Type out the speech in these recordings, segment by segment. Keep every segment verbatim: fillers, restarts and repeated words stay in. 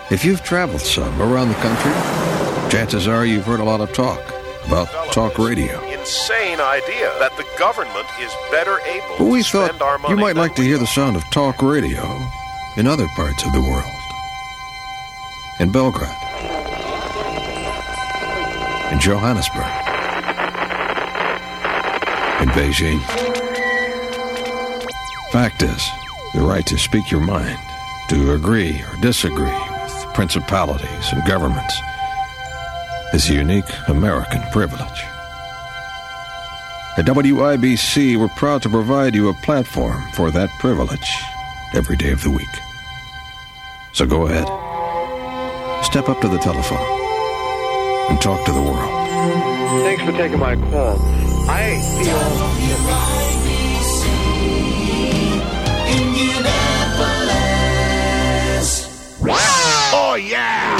If you've traveled some around the country, chances are you've heard a lot of talk about talk radio. Insane idea that the government is better able But we to thought spend our money you might than like to we hear are. the sound of talk radio in other parts of the world. In Belgrade. In Johannesburg. In Beijing. Fact is, the right to speak your mind, to agree or disagree with principalities and governments, is a unique American privilege. At W I B C, we're proud to provide you a platform for that privilege every day of the week. So go ahead. Step up to the telephone and talk to the world. Thanks for taking my call. I feel... Oh, yeah!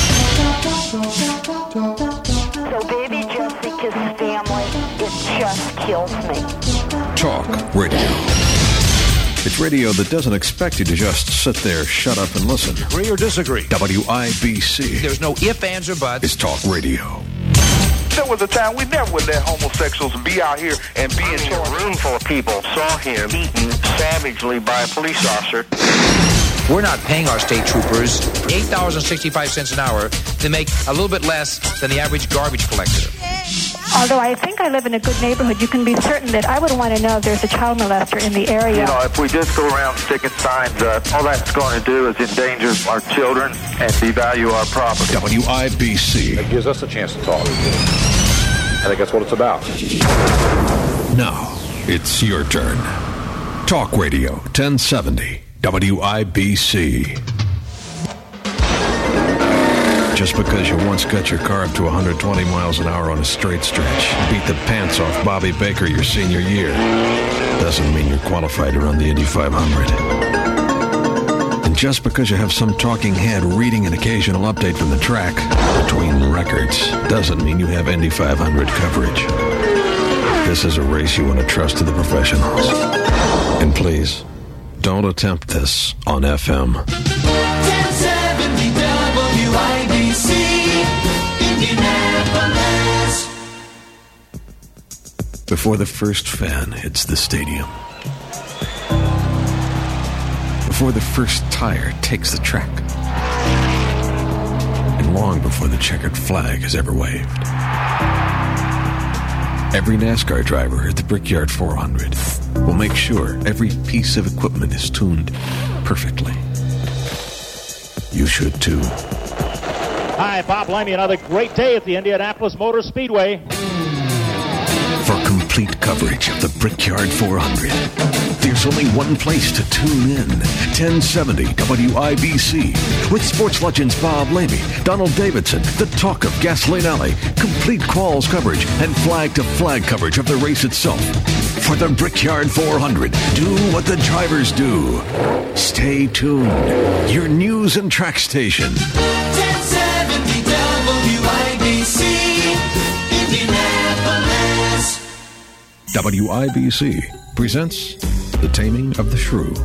So baby Jessica's family, it just kills me. Talk radio. It's radio that doesn't expect you to just sit there, shut up, and listen. Agree or disagree? W I B C There's no if, ands, or buts. is talk radio. There was a time we never would let homosexuals be out here and be in charge. A room full of people saw him beaten savagely by a police officer. We're not paying our state troopers eight dollars and sixty-five cents an hour to make a little bit less than the average garbage collector. Although I think I live in a good neighborhood, you can be certain that I would want to know if there's a child molester in the area. You know, if we just go around sticking signs up, all that's going to do is endanger our children and devalue our property. W I B C. It gives us a chance to talk. I think that's what it's about. Now, it's your turn. Talk Radio ten seventy W I B C. Just because you once got your car up to one hundred twenty miles an hour on a straight stretch, beat the pants off Bobby Baker your senior year, doesn't mean you're qualified to run the Indy five hundred. And just because you have some talking head reading an occasional update from the track between records, doesn't mean you have Indy five hundred coverage. This is a race you want to trust to the professionals. And please, don't attempt this on F M. ten seventy W I B C, Indianapolis. Before the first fan hits the stadium. Before the first tire takes the track. And long before the checkered flag is ever waved. Every NASCAR driver at the Brickyard four hundred will make sure every piece of equipment is tuned perfectly. You should too. Hi, Bob Lemmy. Another great day at the Indianapolis Motor Speedway. For complete coverage of the Brickyard four hundred, there's only one place to tune in. ten seventy W I B C. With sports legends Bob Lamy, Donald Davidson, the talk of Gasoline Alley, complete quals coverage, and flag-to-flag coverage of the race itself. For the Brickyard four hundred, do what the drivers do. Stay tuned. Your news and track station. ten seventy W I B C, Indianapolis. W I B C presents The Taming of the Shrew.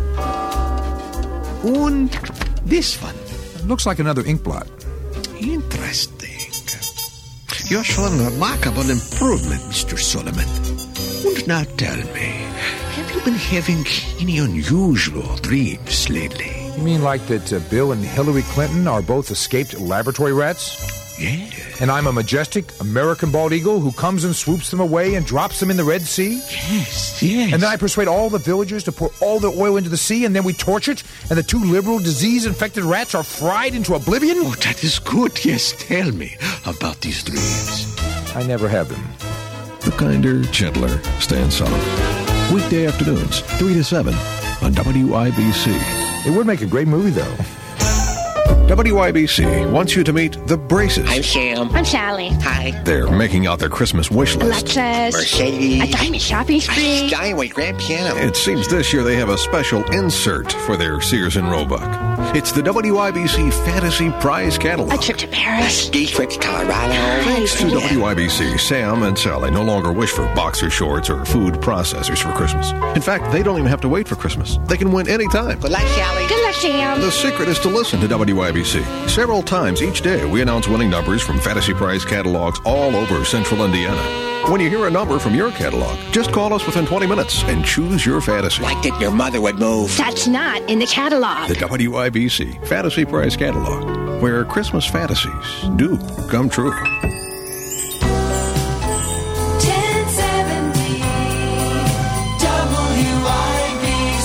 And this one. Looks like another ink blot. Interesting. You're showing remarkable improvement, Mister Solomon. And now tell me, have you been having any unusual dreams lately? You mean like that uh, Bill and Hillary Clinton are both escaped laboratory rats? Yeah. And I'm a majestic American bald eagle who comes and swoops them away and drops them in the Red Sea? Yes, yes. And then I persuade all the villagers to pour all their oil into the sea, and then we torch it, and the two liberal, disease-infected rats are fried into oblivion? Oh, that is good. Yes, tell me about these dreams. I never have them. The kinder, gentler Stan Sullivan. Weekday afternoons, three to seven on W I B C. It would make a great movie, though. W I B C wants you to meet the Braces. I'm Sam. I'm Sally. Hi. They're making out their Christmas wish list. Lexus. Mercedes. A diamond shopping spree. A Steinway grand piano. It seems this year they have a special insert for their Sears and Roebuck. It's the W I B C Fantasy Prize Catalog. A trip to Paris. Ski trip to Colorado. Thanks to W I B C, Sam and Sally no longer wish for boxer shorts or food processors for Christmas. In fact, they don't even have to wait for Christmas. They can win any time. Good luck, Sally. Good luck, Sam. The secret is to listen to W I B C. Several times each day, we announce winning numbers from Fantasy Prize catalogs all over central Indiana. When you hear a number from your catalog, just call us within twenty minutes and choose your fantasy. Like that your mother would move. That's not in the catalog. The W I B C Fantasy Prize Catalog, where Christmas fantasies do come true. ten seventy W I B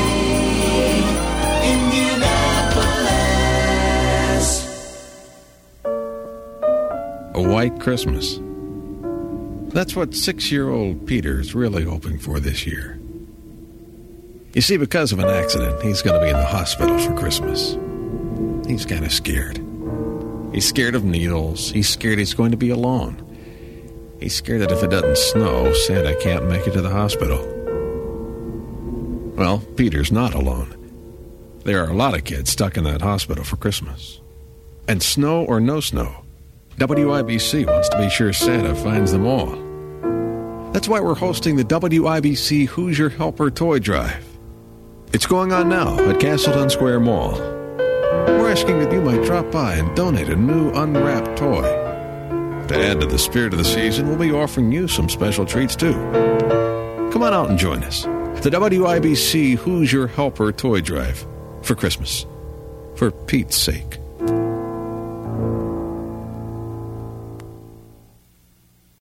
C, Indianapolis. A white Christmas. That's what six-year-old Peter's really hoping for this year. You see, because of an accident, he's going to be in the hospital for Christmas. He's kind of scared. He's scared of needles. He's scared he's going to be alone. He's scared that if it doesn't snow, Santa can't make it to the hospital. Well, Peter's not alone. There are a lot of kids stuck in that hospital for Christmas. And snow or no snow, W I B C wants to be sure Santa finds them all. That's why we're hosting the W I B C Who's Your Helper toy drive. It's going on now at Castleton Square Mall. We're asking that you might drop by and donate a new unwrapped toy. To add to the spirit of the season, we'll be offering you some special treats too. Come on out and join us. The W I B C Who's Your Helper toy drive for Christmas. For Pete's sake.